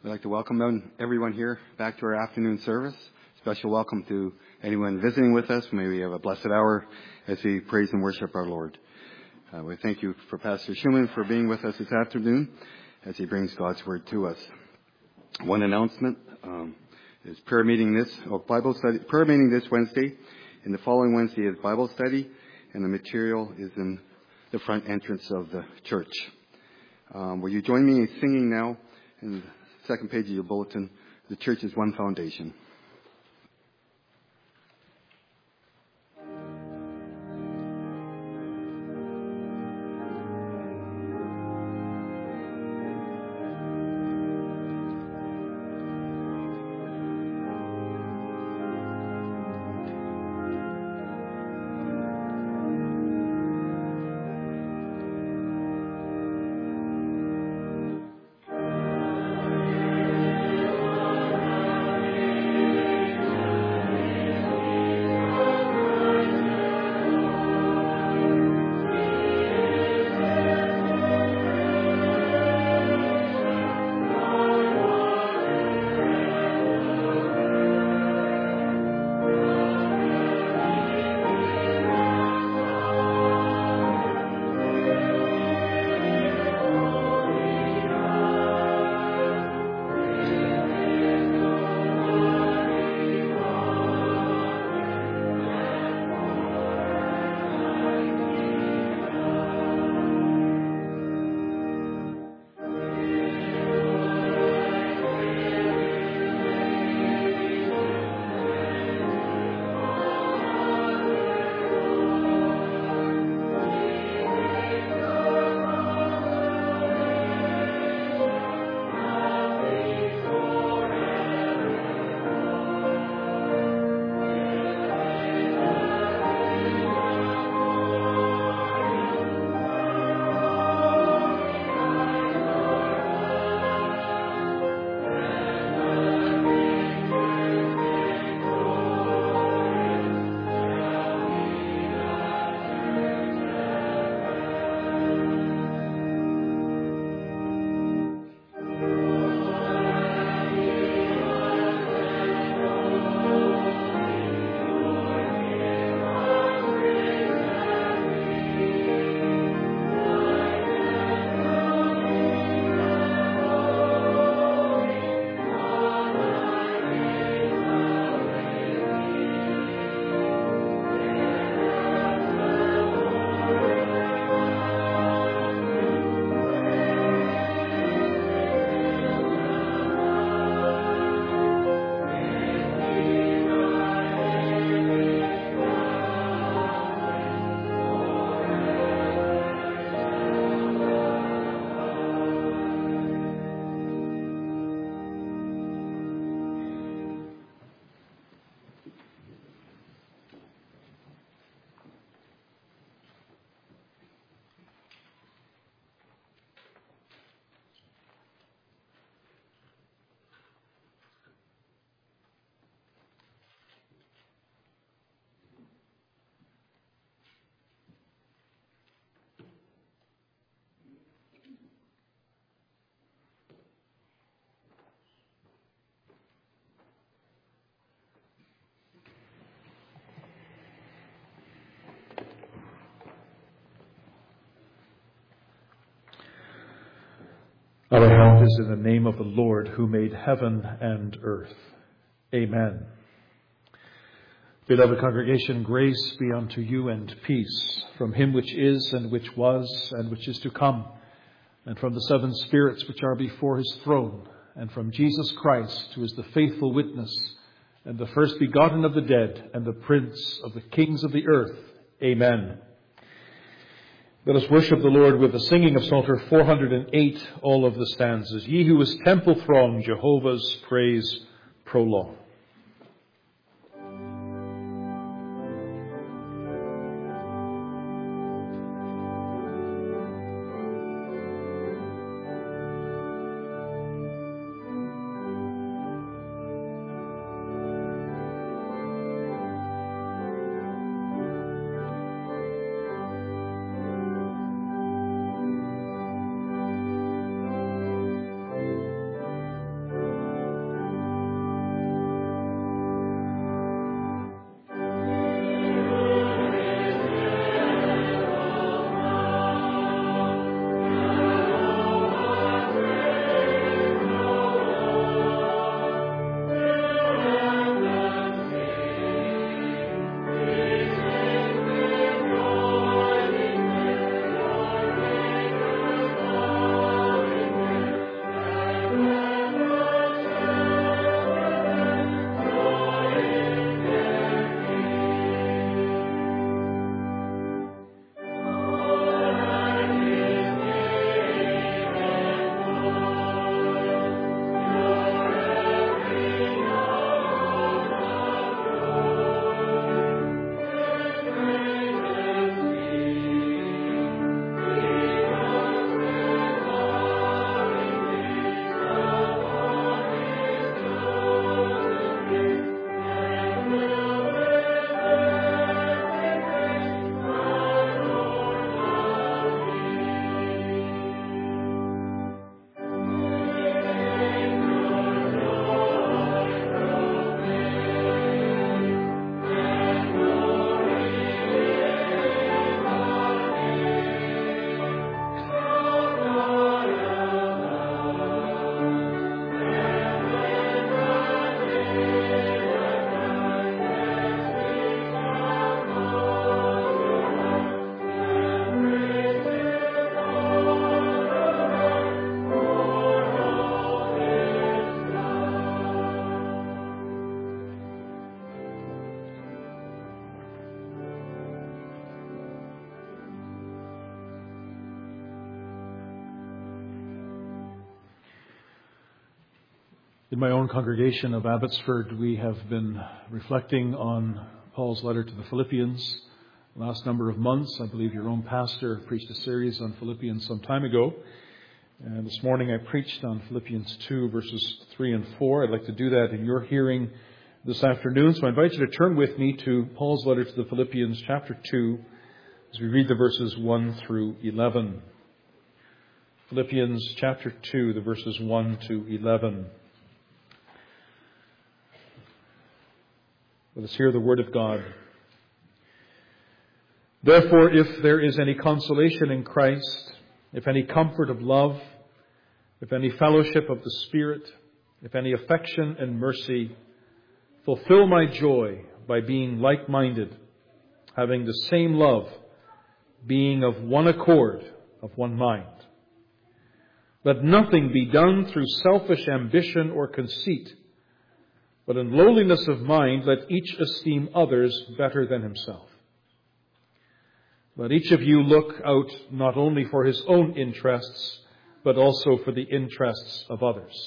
I'd like to welcome everyone here back to our afternoon service. Special welcome to anyone visiting with us. May we have a blessed hour as we praise and worship our Lord. We thank you for Pastor Schumann for being with us this afternoon as he brings God's Word to us. One announcement is prayer meeting this Wednesday, and the following Wednesday is Bible study, and the material is in the front entrance of the church. Will you join me in singing now? In the second page of your bulletin, the church is one foundation. Our help is in the name of the Lord who made heaven and earth. Amen. Beloved congregation, grace be unto you and peace from him which is and which was and which is to come, and from the seven spirits which are before his throne, and from Jesus Christ, who is the faithful witness and the first begotten of the dead and the prince of the kings of the earth. Amen. Let us worship the Lord with the singing of Psalter 408, all of the stanzas. Ye who is temple throng, Jehovah's praise prolong. In my own congregation of Abbotsford, we have been reflecting on Paul's letter to the Philippians the last number of months. I believe your own pastor preached a series on Philippians some time ago. And this morning I preached on Philippians 2, verses 3 and 4. I'd like to do that in your hearing this afternoon. So I invite you to turn with me to Paul's letter to the Philippians, chapter 2, as we read the verses 1 through 11. Philippians chapter 2, the verses 1 to 11. Let us hear the word of God. Therefore, if there is any consolation in Christ, if any comfort of love, if any fellowship of the Spirit, if any affection and mercy, fulfill my joy by being like-minded, having the same love, being of one accord, of one mind. Let nothing be done through selfish ambition or conceit, but in lowliness of mind, let each esteem others better than himself. Let each of you look out not only for his own interests, but also for the interests of others.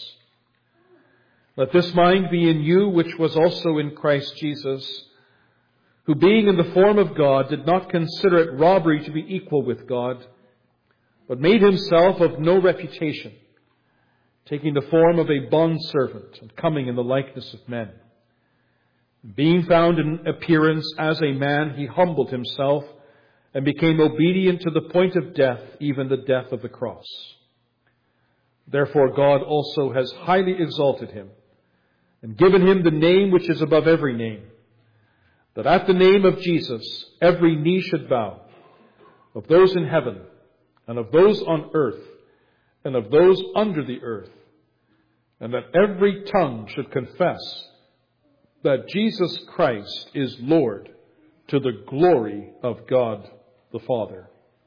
Let this mind be in you, which was also in Christ Jesus, who being in the form of God, did not consider it robbery to be equal with God, but made himself of no reputation, taking the form of a bondservant and coming in the likeness of men. Being found in appearance as a man, he humbled himself and became obedient to the point of death, even the death of the cross. Therefore God also has highly exalted him and given him the name which is above every name, that at the name of Jesus every knee should bow, of those in heaven and of those on earth and of those under the earth, and that every tongue should confess that Jesus Christ is Lord, to the glory of God the Father.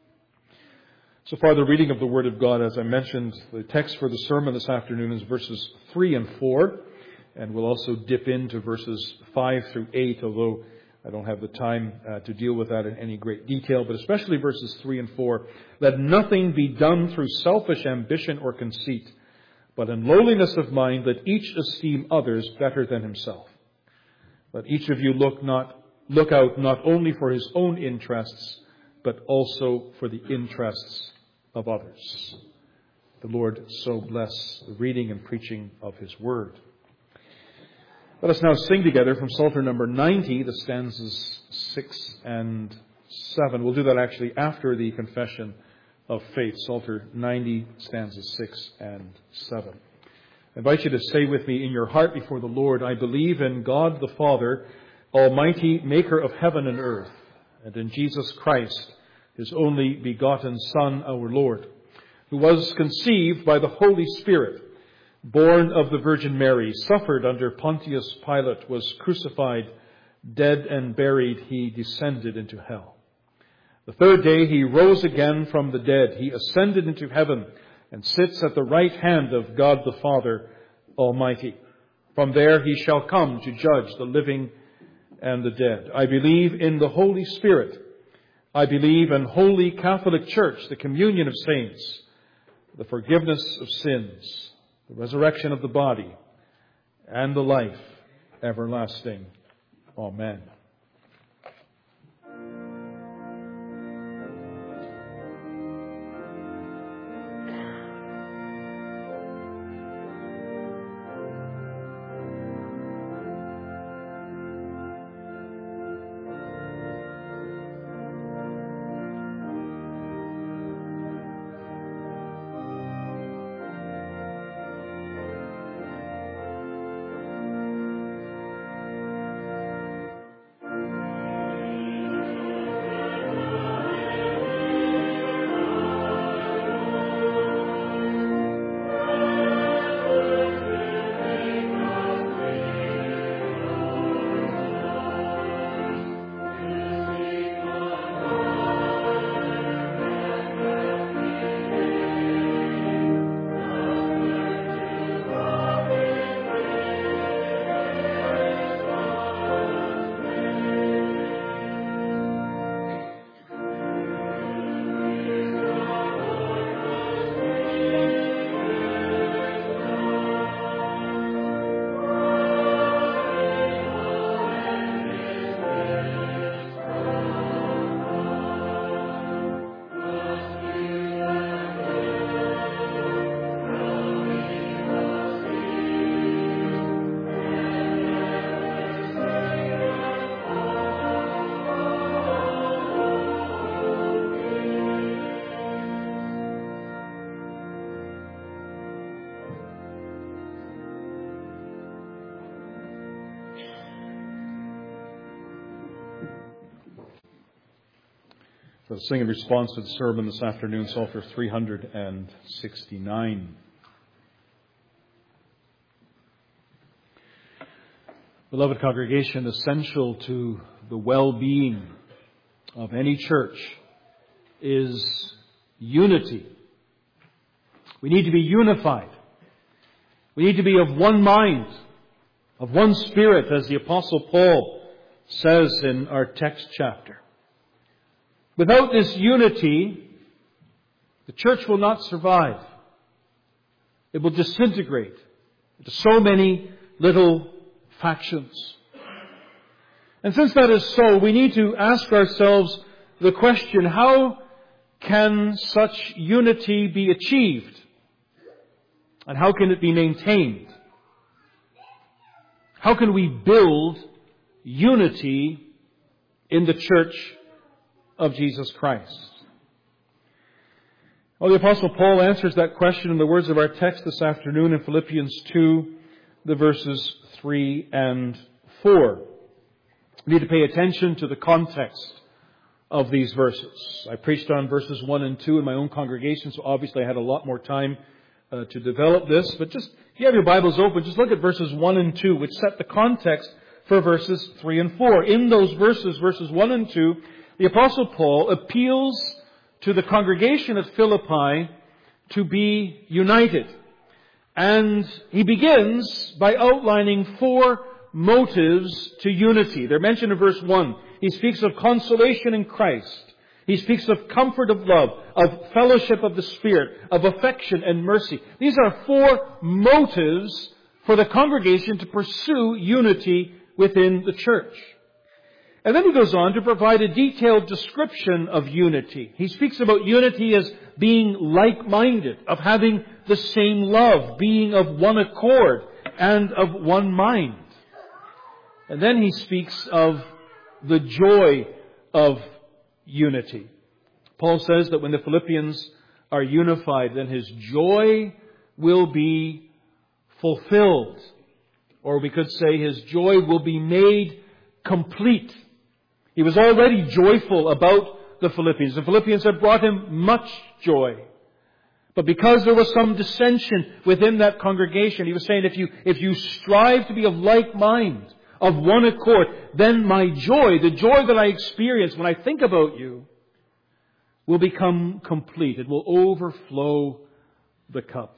So far, the reading of the Word of God, as I mentioned, the text for the sermon this afternoon is verses 3 and 4, and we'll also dip into verses 5 through 8, although I don't have the time to deal with that in any great detail, but especially verses 3 and 4. Let nothing be done through selfish ambition or conceit, but in lowliness of mind, let each esteem others better than himself. Let each of you look out not only for his own interests, but also for the interests of others. The Lord so bless the reading and preaching of his word. Let us now sing together from Psalter number 90, the stanzas 6 and 7. We'll do that actually after the confession of faith, Psalter 90, stanzas 6 and 7. I invite you to say with me in your heart before the Lord, I believe in God the Father, Almighty, maker of heaven and earth, and in Jesus Christ, his only begotten Son, our Lord, who was conceived by the Holy Spirit, born of the Virgin Mary, suffered under Pontius Pilate, was crucified, dead and buried, he descended into hell. The third day he rose again from the dead. He ascended into heaven and sits at the right hand of God the Father Almighty. From there he shall come to judge the living and the dead. I believe in the Holy Spirit. I believe in Holy Catholic Church, the communion of saints, the forgiveness of sins, the resurrection of the body, and the life everlasting. Amen. Let's sing in response to the sermon this afternoon, Psalter 369. Beloved congregation, essential to the well-being of any church is unity. We need to be unified. We need to be of one mind, of one spirit, as the Apostle Paul says in our text chapter. Without this unity, the church will not survive. It will disintegrate into so many little factions. And since that is so, we need to ask ourselves the question, how can such unity be achieved? And how can it be maintained? How can we build unity in the church of Jesus Christ? Well, the Apostle Paul answers that question in the words of our text this afternoon in Philippians 2, the verses 3 and 4. We need to pay attention to the context of these verses. I preached on verses 1 and 2 in my own congregation, so obviously I had a lot more time to develop this. But just, if you have your Bibles open, just look at verses 1 and 2, which set the context for verses 3 and 4. In those verses 1 and 2, the Apostle Paul appeals to the congregation at Philippi to be united. And he begins by outlining 4 motives to unity. They're mentioned in verse 1. He speaks of consolation in Christ. He speaks of comfort of love, of fellowship of the Spirit, of affection and mercy. These are 4 motives for the congregation to pursue unity within the church. And then he goes on to provide a detailed description of unity. He speaks about unity as being like-minded, of having the same love, being of one accord and of one mind. And then he speaks of the joy of unity. Paul says that when the Philippians are unified, then his joy will be fulfilled. Or we could say his joy will be made complete. He was already joyful about the Philippians. The Philippians had brought him much joy. But because there was some dissension within that congregation, he was saying, if you strive to be of like mind, of one accord, then my joy, the joy that I experience when I think about you, will become complete. It will overflow the cup.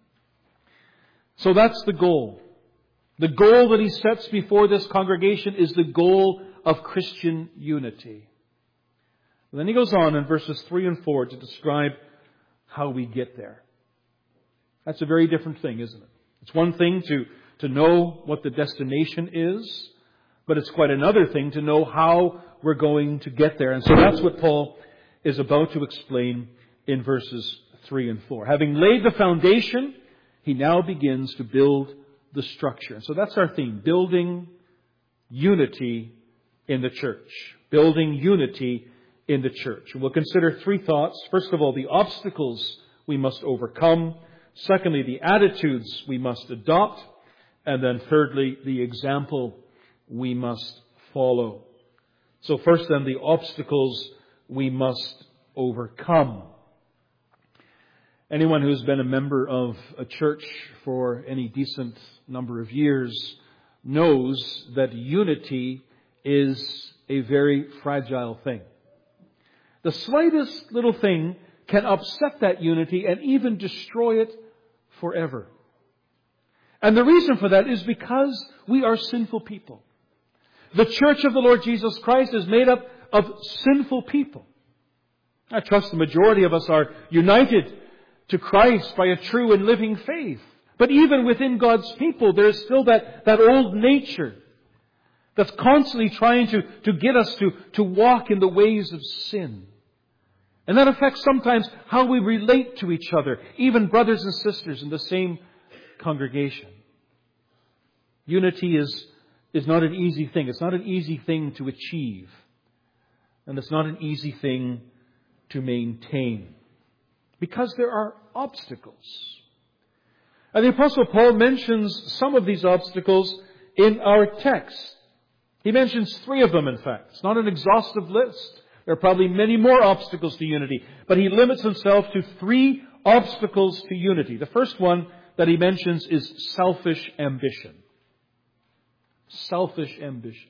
So that's the goal. The goal that he sets before this congregation is the goal of Christian unity. And then he goes on in verses 3 and 4 to describe how we get there. That's a very different thing, isn't it? It's one thing to know what the destination is, but it's quite another thing to know how we're going to get there. And so that's what Paul is about to explain in verses 3 and 4. Having laid the foundation, he now begins to build the structure. So that's our theme, building unity in the church. Building unity in the church. We'll consider 3 thoughts. First of all, the obstacles we must overcome. Secondly, the attitudes we must adopt. And then thirdly, the example we must follow. So first then, the obstacles we must overcome. Anyone who's been a member of a church for any decent number of years knows that unity is a very fragile thing. The slightest little thing can upset that unity and even destroy it forever. And the reason for that is because we are sinful people. The church of the Lord Jesus Christ is made up of sinful people. I trust the majority of us are united to Christ by a true and living faith. But even within God's people, there is still that old nature that's constantly trying to get us to walk in the ways of sin. And that affects sometimes how we relate to each other, even brothers and sisters in the same congregation. Unity is not an easy thing. It's not an easy thing to achieve. And it's not an easy thing to maintain. Because there are obstacles. And the Apostle Paul mentions some of these obstacles in our text. He mentions 3 of them, in fact. It's not an exhaustive list. There are probably many more obstacles to unity, but he limits himself to 3 obstacles to unity. The first one that he mentions is selfish ambition. Selfish ambition.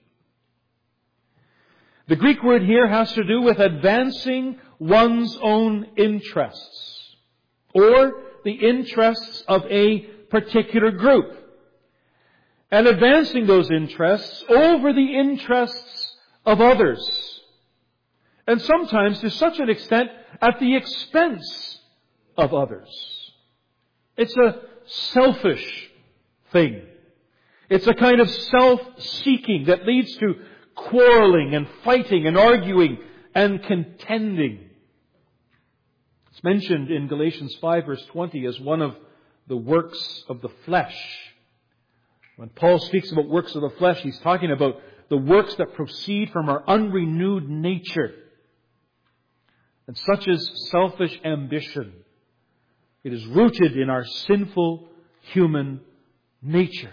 The Greek word here has to do with advancing one's own interests, or the interests of a particular group, and advancing those interests over the interests of others. And sometimes to such an extent at the expense of others. It's a selfish thing. It's a kind of self-seeking that leads to quarreling and fighting and arguing and contending. It's mentioned in Galatians 5 verse 20 as one of the works of the flesh. When Paul speaks about works of the flesh, he's talking about the works that proceed from our unrenewed nature. And such is selfish ambition. It is rooted in our sinful human nature.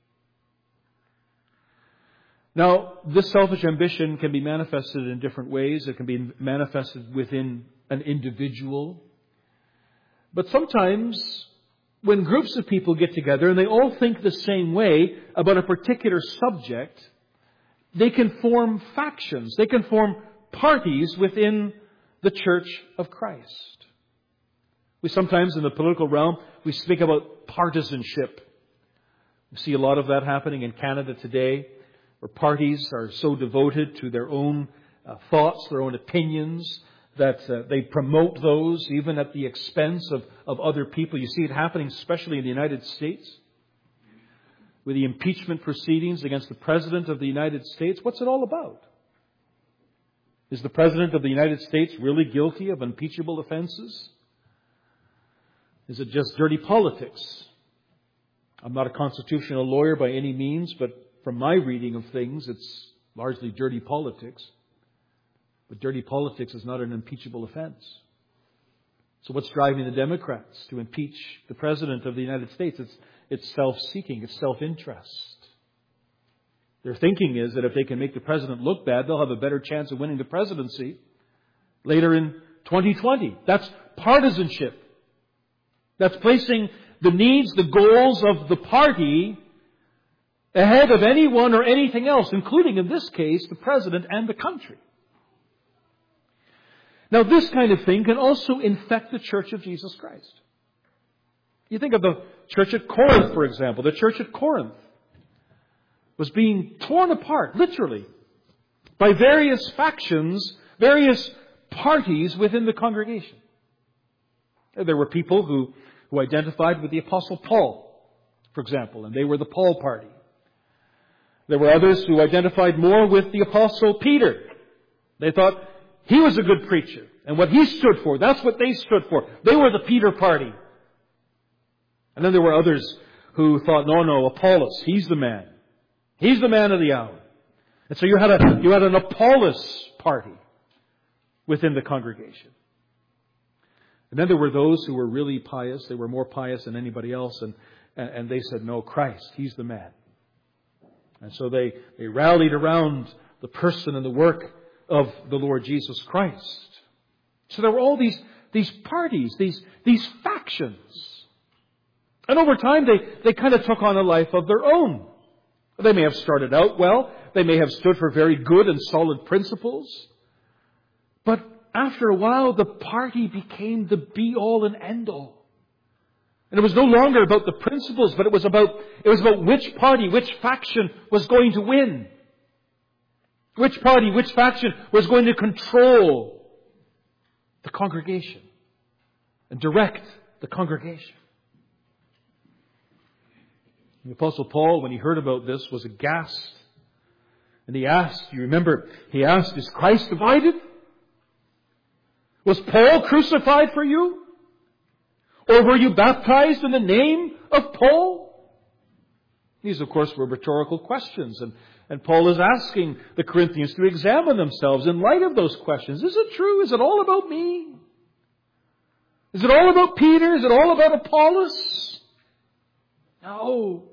Now, this selfish ambition can be manifested in different ways. It can be manifested within an individual. But sometimes, when groups of people get together and they all think the same way about a particular subject, they can form factions. They can form parties within the Church of Christ. We sometimes, in the political realm, we speak about partisanship. We see a lot of that happening in Canada today, where parties are so devoted to their own thoughts, their own opinions, that they promote those even at the expense of other people. You see it happening especially in the United States. With the impeachment proceedings against the President of the United States, what's it all about? Is the President of the United States really guilty of impeachable offenses? Is it just dirty politics? I'm not a constitutional lawyer by any means, but from my reading of things, it's largely dirty politics. But dirty politics is not an impeachable offense. So what's driving the Democrats to impeach the President of the United States? It's self-seeking, it's self-interest. Their thinking is that if they can make the President look bad, they'll have a better chance of winning the presidency later in 2020. That's partisanship. That's placing the needs, the goals of the party ahead of anyone or anything else, including, in this case, the President and the country. Now, this kind of thing can also infect the Church of Jesus Christ. You think of the church at Corinth, for example. The church at Corinth was being torn apart, literally, by various factions, various parties within the congregation. There were people who identified with the Apostle Paul, for example, and they were the Paul party. There were others who identified more with the Apostle Peter. They thought he was a good preacher, and what he stood for, that's what they stood for. They were the Peter party. And then there were others who thought, no, Apollos, he's the man. He's the man of the hour. And so you had an Apollos party within the congregation. And then there were those who were really pious. They were more pious than anybody else. And they said, no, Christ, he's the man. And so they rallied around the person and the work of the Lord Jesus Christ. So there were all these parties, these factions. And over time they kind of took on a life of their own. They may have started out well. They may have stood for very good and solid principles. But after a while, the party became the be-all and end-all. And it was no longer about the principles, but it was about which party, which faction was going to win. Which party, which faction was going to control the congregation and direct the congregation. The Apostle Paul, when he heard about this, was aghast. And he asked, you remember, he asked, is Christ divided? Was Paul crucified for you? Or were you baptized in the name of Paul? These, of course, were rhetorical questions. And Paul is asking the Corinthians to examine themselves in light of those questions. Is it true? Is it all about me? Is it all about Peter? Is it all about Apollos? No.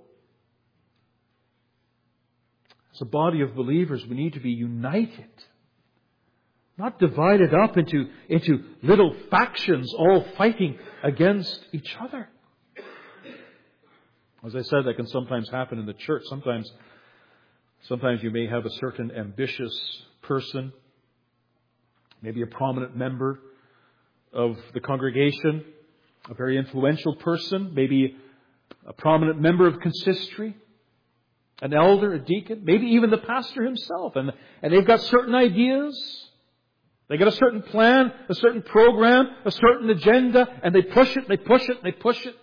As a body of believers, we need to be united. Not divided up into little factions all fighting against each other. As I said, that can sometimes happen in the church. Sometimes you may have a certain ambitious person, maybe a prominent member of the congregation, a very influential person, maybe a prominent member of consistory, an elder, a deacon, maybe even the pastor himself. And they've got certain ideas. They got a certain plan, a certain program, a certain agenda, and they push it, they push it, they push it.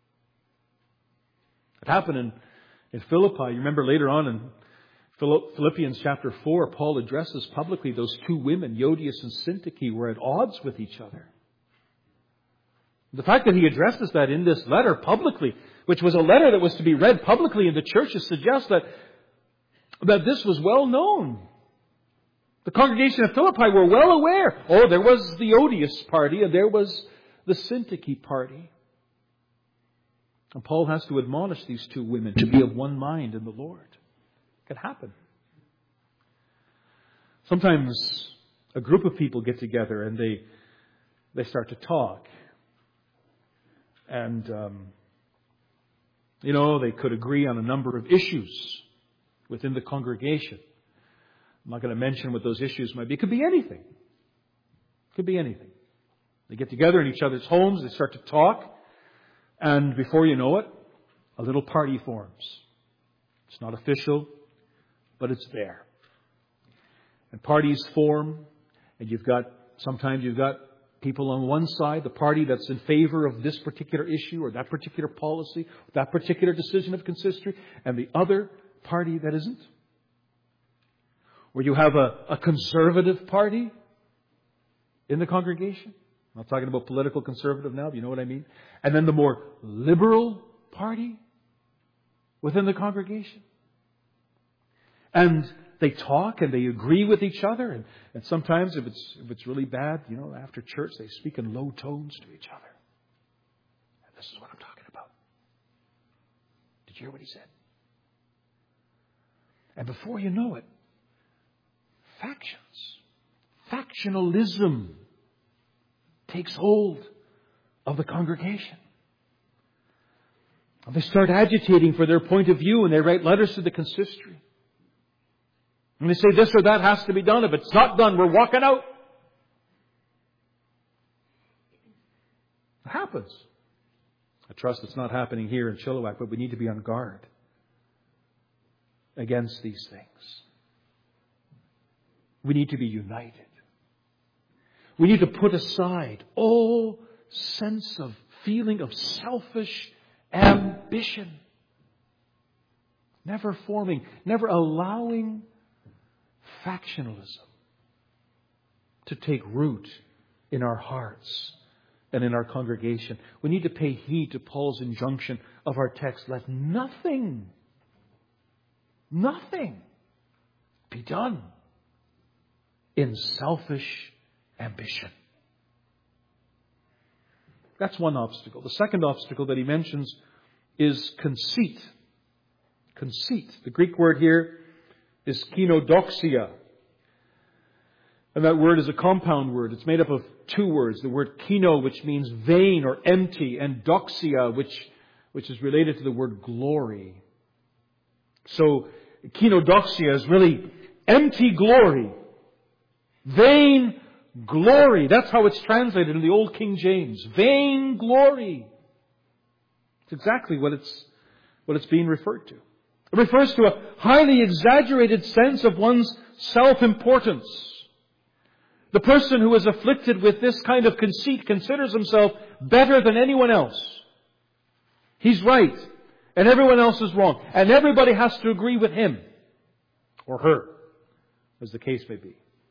It happened in Philippi. You remember later on in Philippians chapter 4, Paul addresses publicly those two women, Euodias and Syntyche, were at odds with each other. The fact that he addresses that in this letter publicly, which was a letter that was to be read publicly in the churches, suggests that this was well known. The congregation of Philippi were well aware. Oh, there was the Euodias party and there was the Syntyche party. And Paul has to admonish these two women to be of one mind in the Lord. It can happen. Sometimes a group of people get together and they start to talk. And, they could agree on a number of issues within the congregation. I'm not going to mention what those issues might be. It could be anything. It could be anything. They get together in each other's homes. They start to talk. And before you know it, a little party forms. It's not official, but it's there. And parties form. And sometimes you've got people on one side, the party that's in favor of this particular issue or that particular policy, that particular decision of consistory, and the other party that isn't. Or you have a conservative party in the congregation. I'm not talking about political conservative now, but you know what I mean. And then the more liberal party within the congregation. And they talk and they agree with each other. And sometimes if it's really bad, after church, they speak in low tones to each other. And this is what I'm talking about. Did you hear what he said? And before you know it, factionalism takes hold of the congregation. And they start agitating for their point of view and they write letters to the consistory. And they say this or that has to be done. If it's not done, we're walking out. It happens. I trust it's not happening here in Chilliwack, but we need to be on guard against these things. We need to be united. We need to put aside all sense of feeling of selfish ambition. Never allowing factionalism to take root in our hearts and in our congregation. We need to pay heed to Paul's injunction of our text. Let nothing be done in selfish ambition. That's one obstacle. The second obstacle that he mentions is conceit. Conceit. The Greek word here is kenodoxia. And that word is a compound word. It's made up of two words. The word keno, which means vain or empty, and doxia, which is related to the word glory. So, kenodoxia is really empty glory. Vain glory. That's how it's translated in the Old King James. Vain glory. It's exactly what it's being referred to. It refers to a highly exaggerated sense of one's self-importance. The person who is afflicted with this kind of conceit considers himself better than anyone else. He's right, and everyone else is wrong. And everybody has to agree with him or her, as the case may be.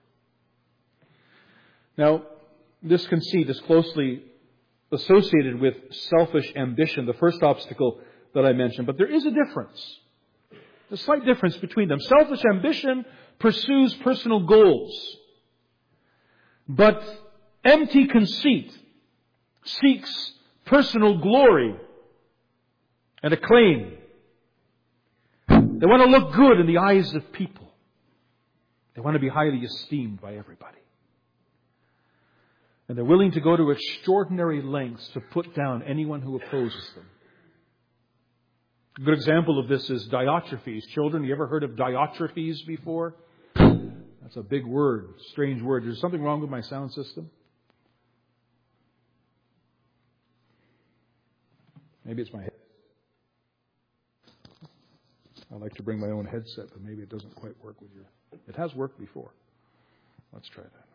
Now, this conceit is closely associated with selfish ambition, the first obstacle that I mentioned. But there is a difference. A slight difference between them. Selfish ambition pursues personal goals. But empty conceit seeks personal glory and acclaim. They want to look good in the eyes of people. They want to be highly esteemed by everybody. And they're willing to go to extraordinary lengths to put down anyone who opposes them. A good example of this is Diotrephes. Children, you ever heard of Diotrephes before? That's a big word, strange word. Is there something wrong with my sound system? Maybe it's my head. I like to bring my own headset, but maybe it doesn't quite work with your... It has worked before. Let's try that.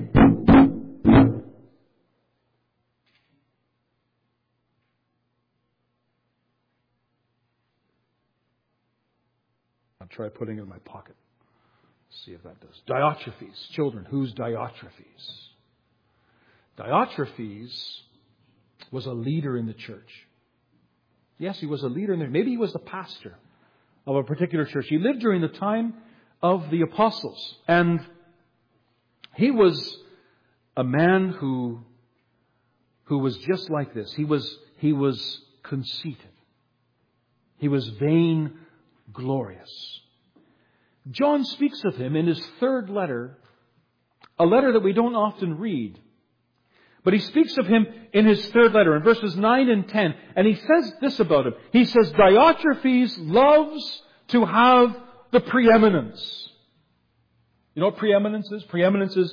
I'll try putting it in my pocket. See if that does. Diotrephes. Children, who's Diotrephes? Diotrephes was a leader in the church. Yes, he was a leader in there. Maybe he was the pastor of a particular church. He lived during the time of the apostles. And he was a man who was just like this. He was conceited. He was vainglorious. John speaks of him in his third letter, a letter that we don't often read. But he speaks of him in his third letter, in verses 9 and 10. And he says this about him. He says, Diotrephes loves to have the preeminence. You know what preeminence is? Preeminence is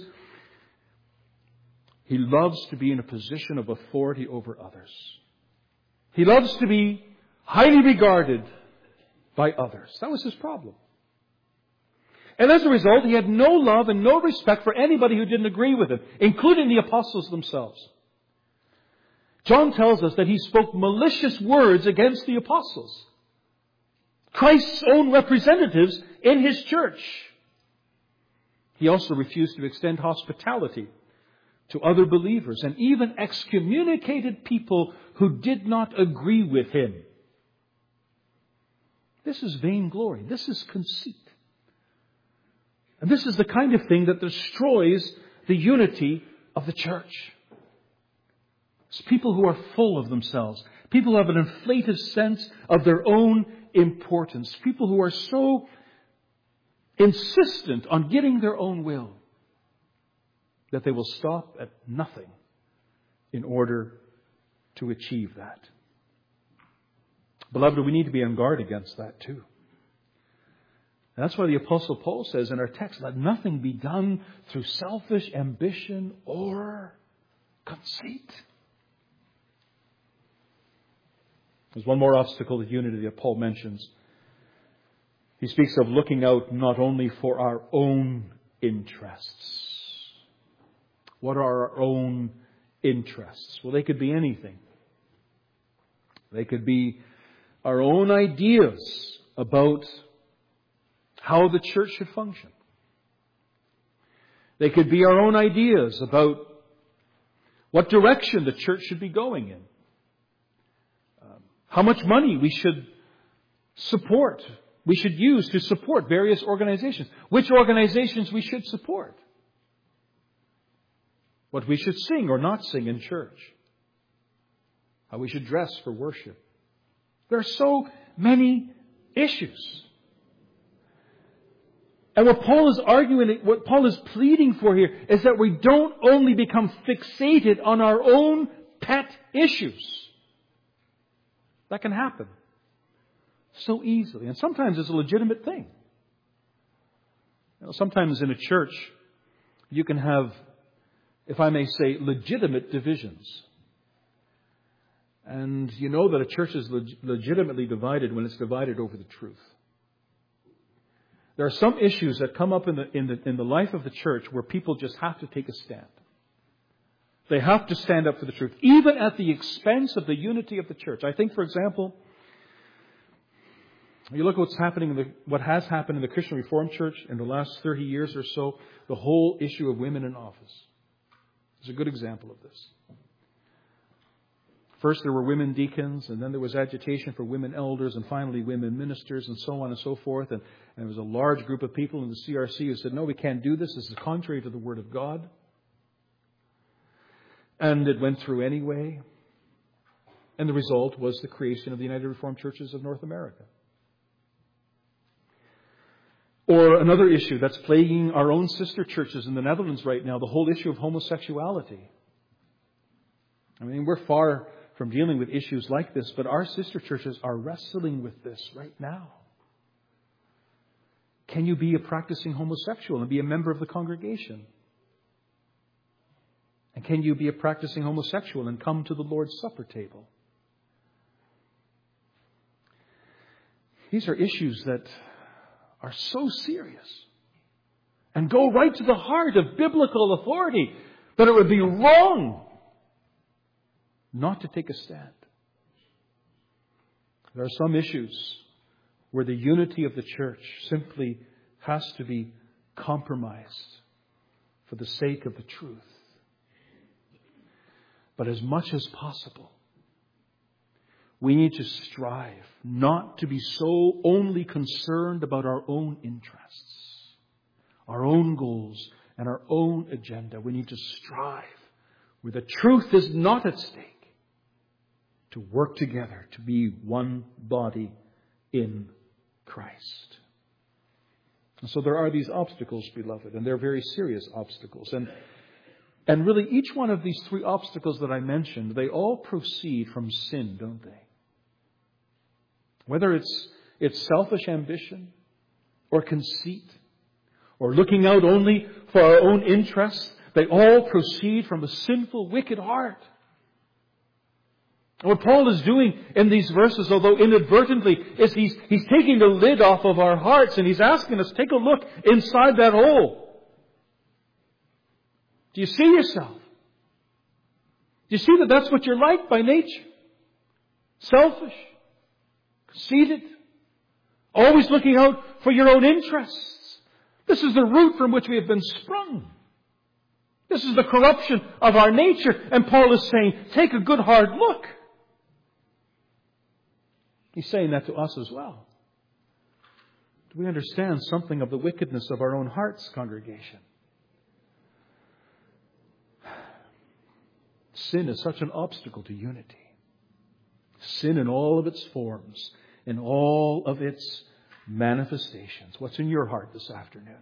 he loves to be in a position of authority over others. He loves to be highly regarded by others. That was his problem. And as a result, he had no love and no respect for anybody who didn't agree with him, including the apostles themselves. John tells us that he spoke malicious words against the apostles, Christ's own representatives in his church. He also refused to extend hospitality to other believers and even excommunicated people who did not agree with him. This is vainglory. This is conceit. And this is the kind of thing that destroys the unity of the church. It's people who are full of themselves. People who have an inflated sense of their own importance. People who are so insistent on getting their own will that they will stop at nothing in order to achieve that. Beloved, we need to be on guard against that too. And that's why the Apostle Paul says in our text, let nothing be done through selfish ambition or conceit. There's one more obstacle to unity that Paul mentions. He speaks of looking out not only for our own interests. What are our own interests? Well, they could be anything. They could be our own ideas about how the church should function. They could be our own ideas about what direction the church should be going in. How much money we should support, we should use to support various organizations. Which organizations we should support. What we should sing or not sing in church. How we should dress for worship. There are so many issues. And what Paul is arguing, what Paul is pleading for here, is that we don't only become fixated on our own pet issues. That can happen so easily. And sometimes it's a legitimate thing. You know, sometimes in a church, you can have, if I may say, legitimate divisions. And you know that a church is legitimately divided when it's divided over the truth. There are some issues that come up in the life of the church where people just have to take a stand. They have to stand up for the truth, even at the expense of the unity of the church. I think, for example, you look at what has happened in the Christian Reformed Church in the last 30 years or so, the whole issue of women in office is a good example of this. First there were women deacons, and then there was agitation for women elders, and finally women ministers, and so on and so forth. And there was a large group of people in the CRC who said, no, we can't do this. This is contrary to the Word of God. And it went through anyway. And the result was the creation of the United Reformed Churches of North America. Or another issue that's plaguing our own sister churches in the Netherlands right now, the whole issue of homosexuality. I mean, we're far from dealing with issues like this, but our sister churches are wrestling with this right now. Can you be a practicing homosexual and be a member of the congregation? And can you be a practicing homosexual and come to the Lord's Supper table? These are issues that are so serious and go right to the heart of biblical authority that it would be wrong not to take a stand. There are some issues where the unity of the church simply has to be compromised for the sake of the truth. But as much as possible, we need to strive not to be so only concerned about our own interests, our own goals, and our own agenda. We need to strive where the truth is not at stake to work together to be one body in Christ. And so there are these obstacles, beloved, and they're very serious obstacles. And really each one of these three obstacles that I mentioned, they all proceed from sin, don't they? Whether it's selfish ambition or conceit or looking out only for our own interests, they all proceed from a sinful, wicked heart. What Paul is doing in these verses, although inadvertently, is he's taking the lid off of our hearts and he's asking us, take a look inside that hole. Do you see yourself? Do you see that that's what you're like by nature? Selfish, conceited, always looking out for your own interests. This is the root from which we have been sprung. This is the corruption of our nature. And Paul is saying, take a good hard look. He's saying that to us as well. Do we understand something of the wickedness of our own hearts, congregation? Sin is such an obstacle to unity. Sin in all of its forms, in all of its manifestations. What's in your heart this afternoon?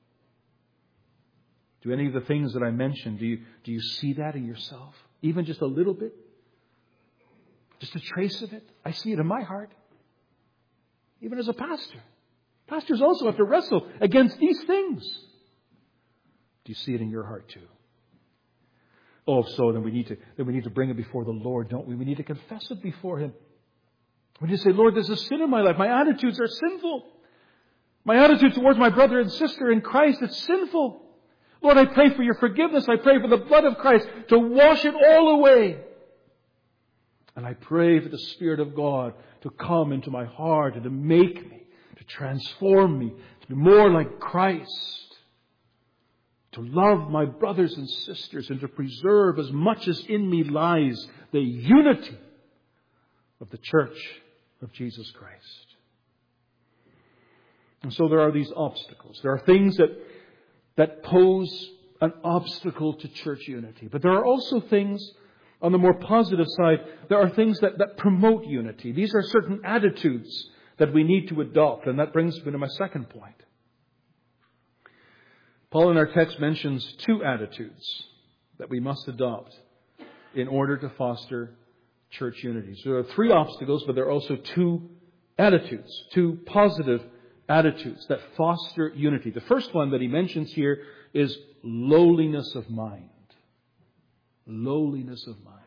Do any of the things that I mentioned, do you see that in yourself? Even just a little bit? Just a trace of it? I see it in my heart. Even as a pastor. Pastors also have to wrestle against these things. Do you see it in your heart too? Oh, if so, then we need to bring it before the Lord, don't we? We need to confess it before Him. We need to say, Lord, there's a sin in my life. My attitudes are sinful. My attitude towards my brother and sister in Christ, it's sinful. Lord, I pray for your forgiveness. I pray for the blood of Christ to wash it all away. And I pray for the Spirit of God to come into my heart and to make me, to transform me, to be more like Christ, to love my brothers and sisters, and to preserve as much as in me lies the unity of the Church of Jesus Christ. And so there are these obstacles. There are things that pose an obstacle to church unity. But there are also things, on the more positive side, there are things that promote unity. These are certain attitudes that we need to adopt. And that brings me to my second point. Paul in our text mentions two attitudes that we must adopt in order to foster church unity. So there are three obstacles, but there are also two attitudes, two positive attitudes that foster unity. The first one that he mentions here is lowliness of mind. Lowliness of mind.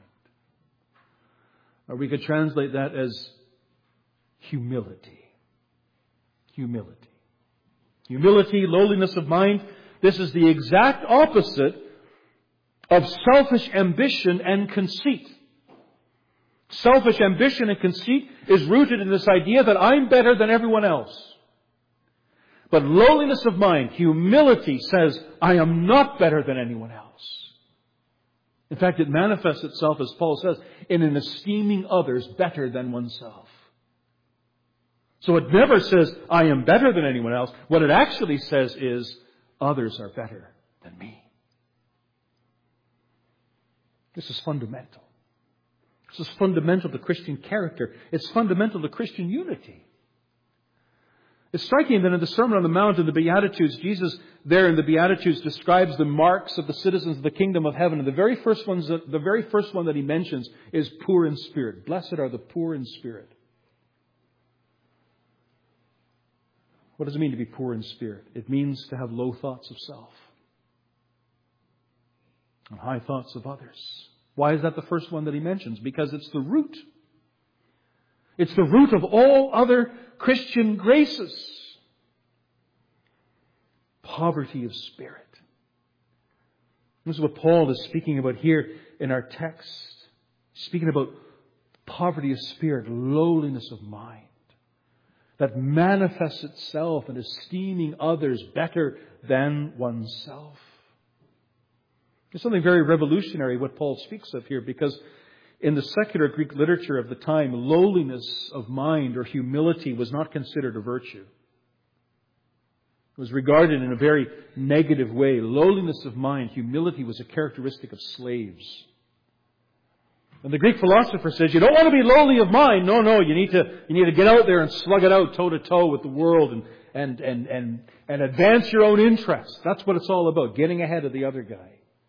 Or we could translate that as humility. Humility. Humility, lowliness of mind. This is the exact opposite of selfish ambition and conceit. Selfish ambition and conceit is rooted in this idea that I'm better than everyone else. But lowliness of mind, humility, says, I am not better than anyone else. In fact, it manifests itself, as Paul says, in an esteeming others better than oneself. So it never says, I am better than anyone else. What it actually says is, others are better than me. This is fundamental. This is fundamental to Christian character. It's fundamental to Christian unity. It's striking that in the Sermon on the Mount and the Beatitudes, Jesus there in the Beatitudes describes the marks of the citizens of the kingdom of heaven. And the very first one that he mentions is poor in spirit. Blessed are the poor in spirit. What does it mean to be poor in spirit? It means to have low thoughts of self and high thoughts of others. Why is that the first one that he mentions? Because it's the root. It's the root of all other Christian graces. Poverty of spirit. This is what Paul is speaking about here in our text. Speaking about poverty of spirit, lowliness of mind. That manifests itself in esteeming others better than oneself. There's something very revolutionary what Paul speaks of here, because in the secular Greek literature of the time, lowliness of mind or humility was not considered a virtue. It was regarded in a very negative way. Lowliness of mind, humility was a characteristic of slaves. And the Greek philosopher says, you don't want to be lowly of mind. No, you need to get out there and slug it out toe to toe with the world and advance your own interests. That's what it's all about, getting ahead of the other guy.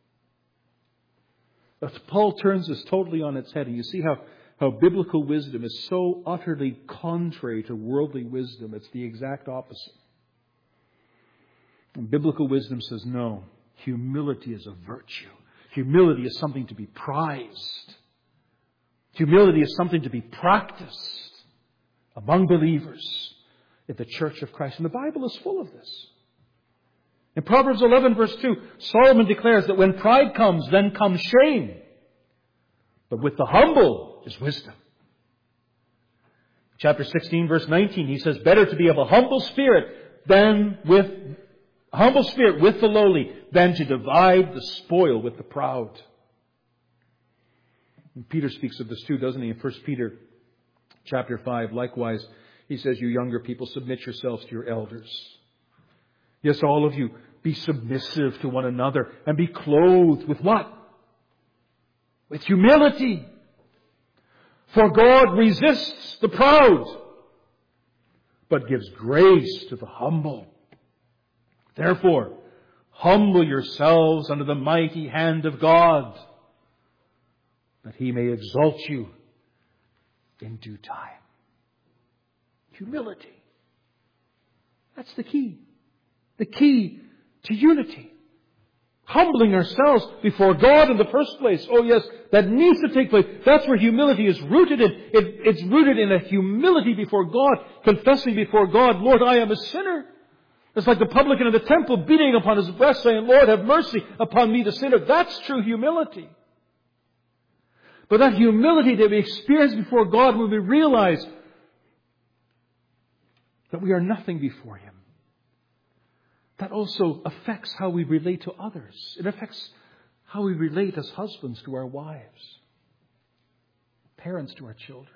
But Paul turns this totally on its head, and you see how biblical wisdom is so utterly contrary to worldly wisdom. It's the exact opposite. And biblical wisdom says, no, humility is a virtue. Humility is something to be prized. Humility is something to be practiced among believers in the church of Christ. And the Bible is full of this. In Proverbs 11 verse 2, Solomon declares that when pride comes, then comes shame. But with the humble is wisdom. Chapter 16 verse 19, he says, better to be of a humble spirit with the lowly than to divide the spoil with the proud. And Peter speaks of this too, doesn't he? In 1 Peter chapter 5, likewise, he says, you younger people, submit yourselves to your elders. Yes, all of you, be submissive to one another and be clothed with what? With humility. For God resists the proud, but gives grace to the humble. Therefore, humble yourselves under the mighty hand of God, that He may exalt you in due time. Humility. That's the key. The key to unity. Humbling ourselves before God in the first place. Oh yes, that needs to take place. That's where humility is rooted in. It's rooted in a humility before God, confessing before God, Lord, I am a sinner. It's like the publican in the temple beating upon his breast saying, Lord, have mercy upon me, the sinner. That's true humility. But that humility that we experience before God when we realize that we are nothing before Him, that also affects how we relate to others. It affects how we relate as husbands to our wives, parents to our children,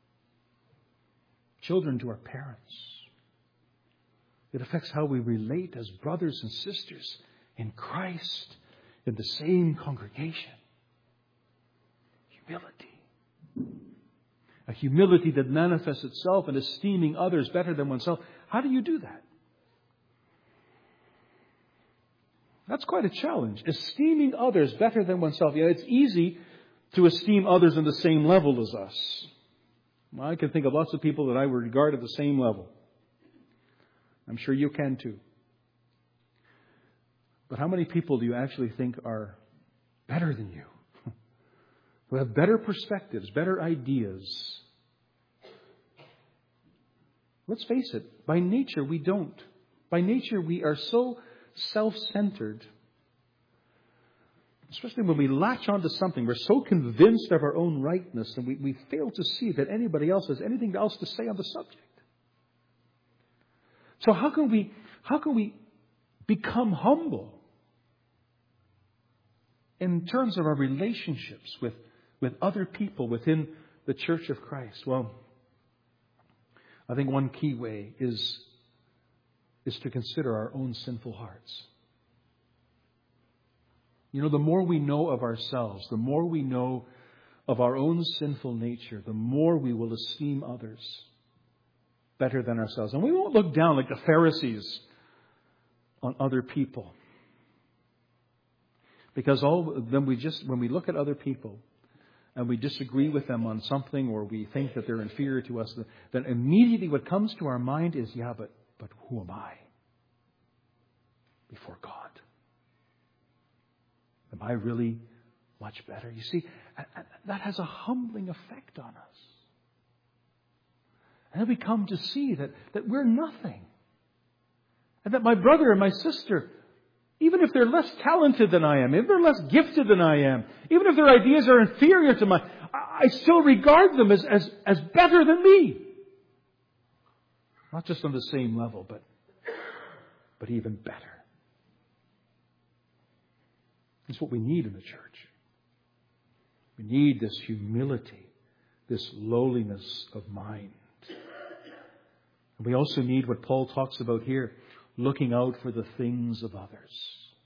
children to our parents. It affects how we relate as brothers and sisters in Christ in the same congregation. Humility. A humility that manifests itself in esteeming others better than oneself. How do you do that? That's quite a challenge. Esteeming others better than oneself. Yeah, it's easy to esteem others on the same level as us. Well, I can think of lots of people that I would regard at the same level. I'm sure you can too. But how many people do you actually think are better than you? Who have better perspectives, better ideas? Let's face it, by nature we don't. By nature we are so self-centered. Especially when we latch onto something, we're so convinced of our own rightness and we fail to see that anybody else has anything else to say on the subject. So how can we become humble in terms of our relationships with other people within the Church of Christ? Well, I think one key way is to consider our own sinful hearts. You know, the more we know of ourselves, the more we know of our own sinful nature, the more we will esteem others better than ourselves. And we won't look down like the Pharisees on other people. Because when we look at other people and we disagree with them on something, or we think that they're inferior to us, then immediately what comes to our mind is, yeah, but who am I before God? Am I really much better? You see, that has a humbling effect on us. And then we come to see that we're nothing. And that my brother and my sister, even if they're less talented than I am, if they're less gifted than I am, even if their ideas are inferior to mine, I still regard them as better than me. Not just on the same level, but even better. It's what we need in the church. We need this humility, this lowliness of mind. And we also need what Paul talks about here, looking out for the things of others.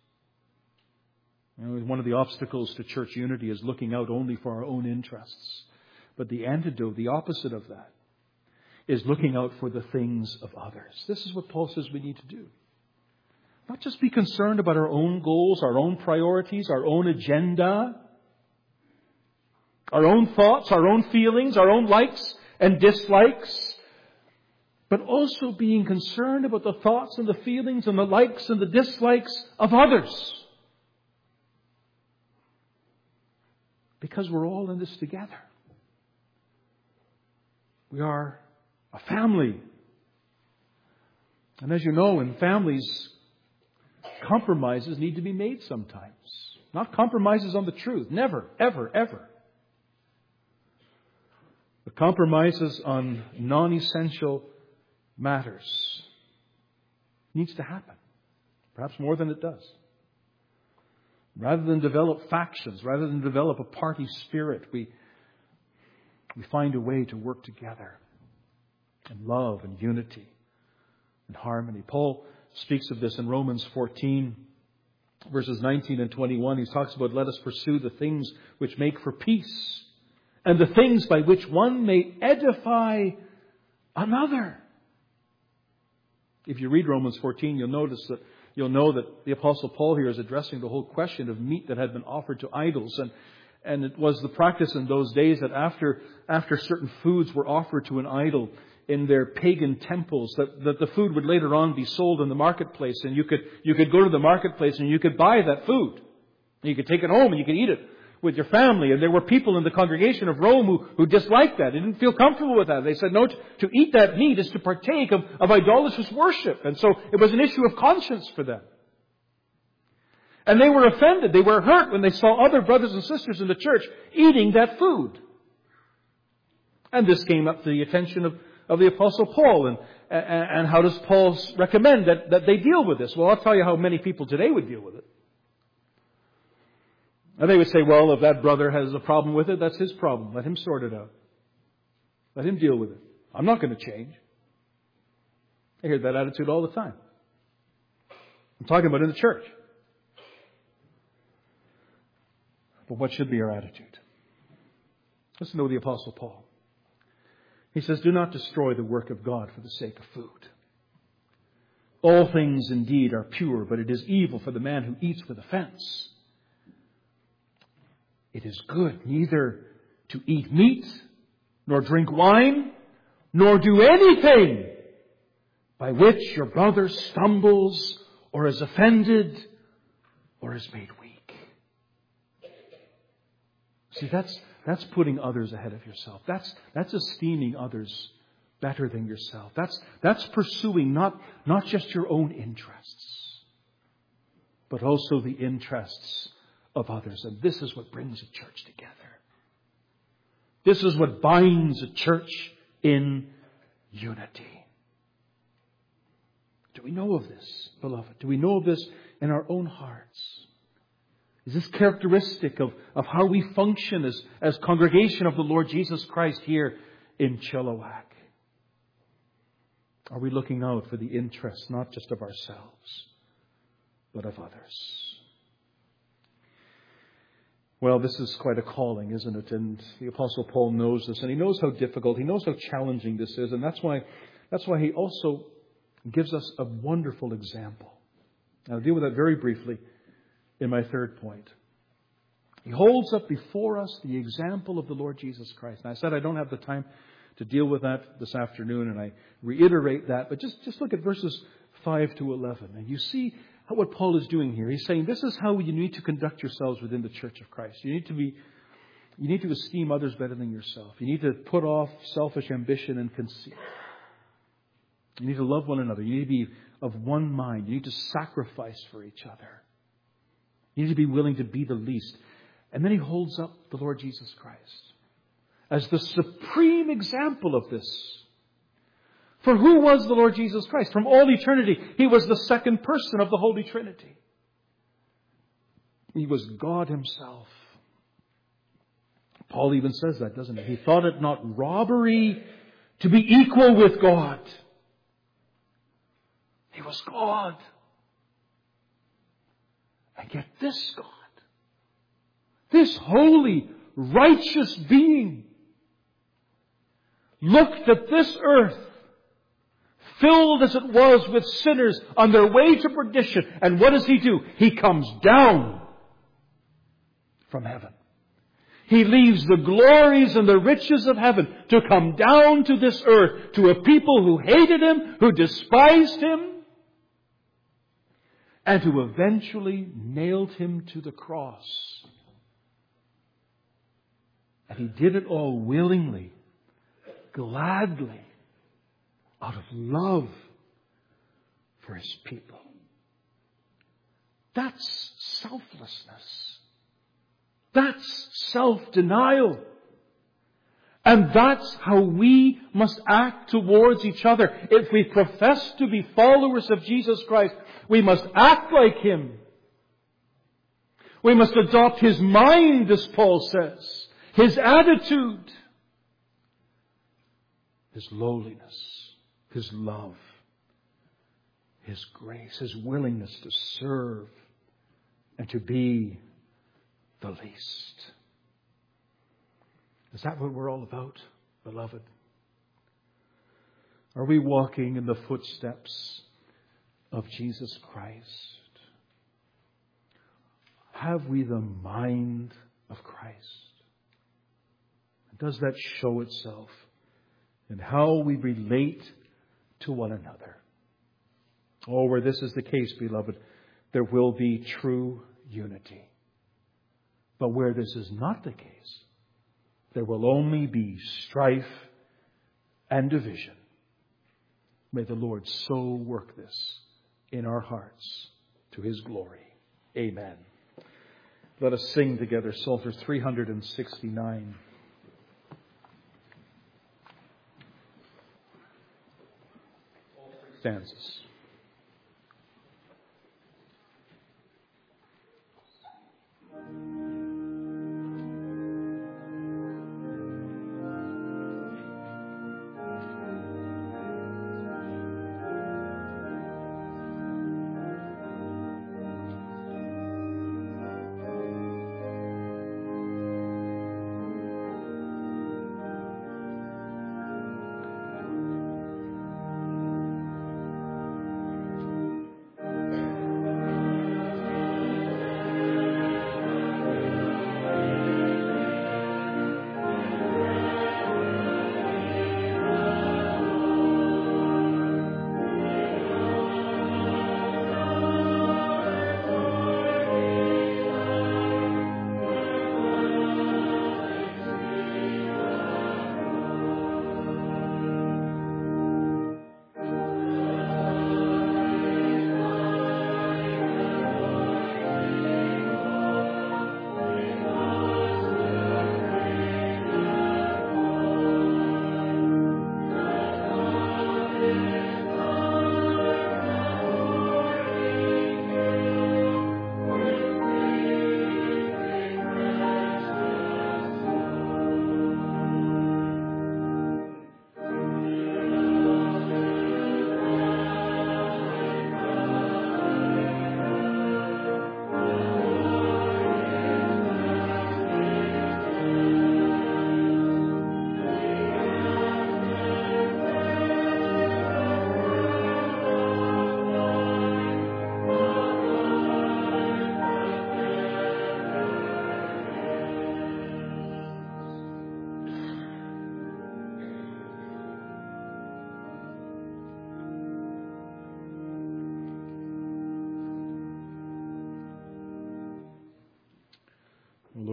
You know, one of the obstacles to church unity is looking out only for our own interests. But the antidote, the opposite of that, is looking out for the things of others. This is what Paul says we need to do. Not just be concerned about our own goals, our own priorities, our own agenda, our own thoughts, our own feelings, our own likes and dislikes, but also being concerned about the thoughts and the feelings and the likes and the dislikes of others. Because we're all in this together. We are a family. And as you know, in families, compromises need to be made sometimes. Not compromises on the truth. Never, ever, ever. But compromises on non-essential matters needs to happen. Perhaps more than it does. Rather than develop factions, rather than develop a party spirit, we find a way to work together in love and unity and harmony. Paul speaks of this in Romans 14, verses 19 and 21. He talks about, let us pursue the things which make for peace, and the things by which one may edify another. If you read Romans 14, you'll know that the Apostle Paul here is addressing the whole question of meat that had been offered to idols. And it was the practice in those days that after certain foods were offered to an idol in their pagan temples, that the food would later on be sold in the marketplace. And you could go to the marketplace and you could buy that food. And you could take it home and you could eat it with your family. And there were people in the congregation of Rome who disliked that. They didn't feel comfortable with that. They said, no, to eat that meat is to partake of idolatrous worship. And so it was an issue of conscience for them. And they were offended. They were hurt when they saw other brothers and sisters in the church eating that food. And this came up to the attention of the Apostle Paul. And how does Paul recommend that they deal with this? Well, I'll tell you how many people today would deal with it. And they would say, well, if that brother has a problem with it, that's his problem. Let him sort it out. Let him deal with it. I'm not going to change. I hear that attitude all the time. I'm talking about in the church. But what should be our attitude? Listen to the Apostle Paul. He says, do not destroy the work of God for the sake of food. All things indeed are pure, but it is evil for the man who eats with offense. It is good neither to eat meat, nor drink wine, nor do anything by which your brother stumbles, or is offended, or is made weak. See, that's putting others ahead of yourself. That's esteeming others better than yourself. That's pursuing not just your own interests, but also the interests of others. And this is what brings a church together. This is what binds a church in unity. Do we know of this, beloved? Do we know of this in our own hearts? Is this characteristic of how we function as congregation of the Lord Jesus Christ here in Chilliwack? Are we looking out for the interests not just of ourselves, but of others? Well, this is quite a calling, isn't it? And the Apostle Paul knows this, and he knows how difficult, he knows how challenging this is, and that's why That's why He also gives us a wonderful example. I'll deal with that very briefly in my third point. He holds up before us the example of the Lord Jesus Christ. And I said I don't have the time to deal with that this afternoon, and I reiterate that. But just look at verses 5 to 11. And you see what Paul is doing here. He's saying this is how you need to conduct yourselves within the church of Christ. You need to esteem others better than yourself. You need to put off selfish ambition and conceit. You need to love one another. You need to be of one mind. You need to sacrifice for each other. You need to be willing to be the least. And then he holds up the Lord Jesus Christ as the supreme example of this. For who was the Lord Jesus Christ? From all eternity, He was the second person of the Holy Trinity. He was God Himself. Paul even says that, doesn't he? He thought it not robbery to be equal with God. He was God. And yet this God, this holy, righteous being, looked at this earth, filled as it was with sinners on their way to perdition. And what does He do? He comes down from heaven. He leaves the glories and the riches of heaven to come down to this earth, to a people who hated Him, who despised Him, and who eventually nailed Him to the cross. And He did it all willingly, gladly, out of love for His people. That's selflessness. That's self-denial. And that's how we must act towards each other. If we profess to be followers of Jesus Christ, we must act like Him. We must adopt His mind, as Paul says, His attitude, His lowliness, His love, His grace, His willingness to serve and to be the least. Is that what we're all about, beloved? Are we walking in the footsteps of Jesus Christ? Have we the mind of Christ? Does that show itself in how we relate to one another? Oh, where this is the case, beloved, there will be true unity. But where this is not the case, there will only be strife and division. May the Lord so work this in our hearts to His glory. Amen. Let us sing together Psalter 369. All three stanzas.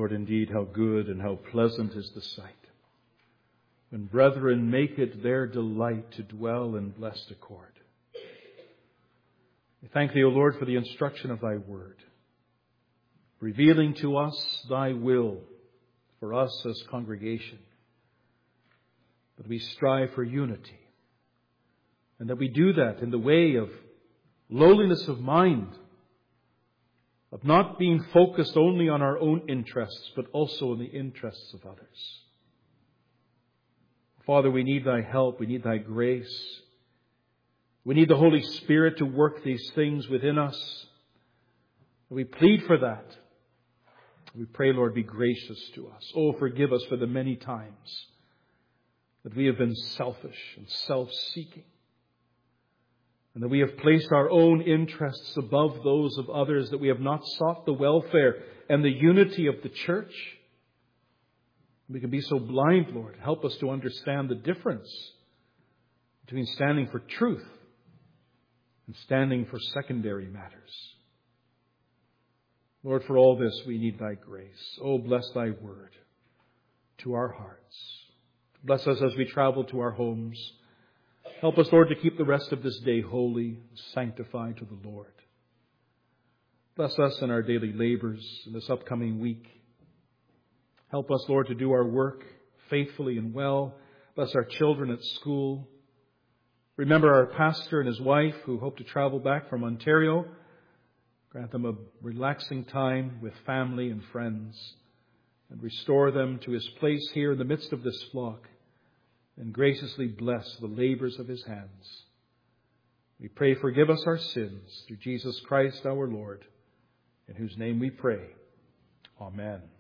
Lord, indeed, how good and how pleasant is the sight when brethren make it their delight to dwell in blessed accord. We thank Thee, O Lord, for the instruction of Thy word, revealing to us Thy will for us as congregation, that we strive for unity, and that we do that in the way of lowliness of mind, of not being focused only on our own interests, but also on the interests of others. Father, we need Thy help. We need Thy grace. We need the Holy Spirit to work these things within us. We plead for that. We pray, Lord, be gracious to us. Oh, forgive us for the many times that we have been selfish and self-seeking, and that we have placed our own interests above those of others, that we have not sought the welfare and the unity of the church. We can be so blind, Lord. Help us to understand the difference between standing for truth and standing for secondary matters. Lord, for all this we need Thy grace. Oh, bless Thy word to our hearts. Bless us as we travel to our homes. Help us, Lord, to keep the rest of this day holy, sanctified to the Lord. Bless us in our daily labors in this upcoming week. Help us, Lord, to do our work faithfully and well. Bless our children at school. Remember our pastor and his wife who hope to travel back from Ontario. Grant them a relaxing time with family and friends, and restore them to his place here in the midst of this flock, and graciously bless the labors of his hands. We pray, forgive us our sins through Jesus Christ our Lord, in whose name we pray. Amen.